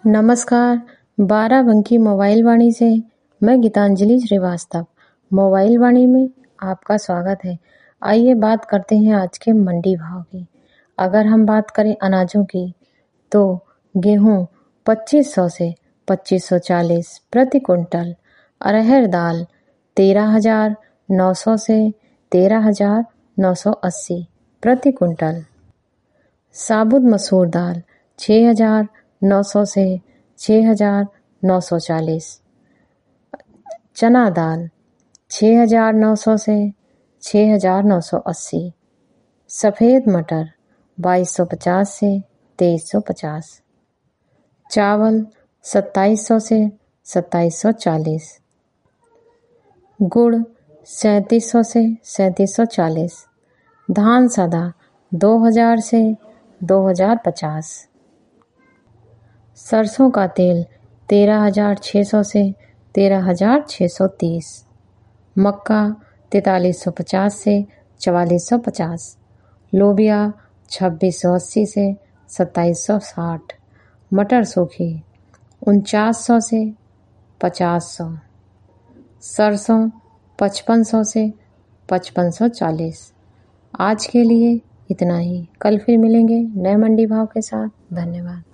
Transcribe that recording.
नमस्कार, बाराबंकी मोबाइल वाणी से मैं गीतांजलि श्रीवास्तव। मोबाइल वाणी में आपका स्वागत है। आइए बात करते हैं आज के मंडी भाव की। अगर हम बात करें अनाजों की तो गेहूं 2500 से 2540 प्रति कुंटल, अरहर दाल 13,900 से 13,980 प्रति कुंटल, साबुत मसूर दाल 6,900 से 6,940, चना दाल 6,900 से 6,980, सफ़ेद मटर 2,250 से 2,350, चावल 2,700 से 2,740, गुड़ 3,700 से 3,740, धान सादा 2,000 से 2,050, सरसों का तेल 13,600 से 13,630, मक्का 4,350 से 4,450, लोबिया 2,680 से 2,760, मटर सूखी 4,900 से 5,500, सरसों 5,500 से 5,540। आज के लिए इतना ही। कल फिर मिलेंगे नए मंडी भाव के साथ। धन्यवाद।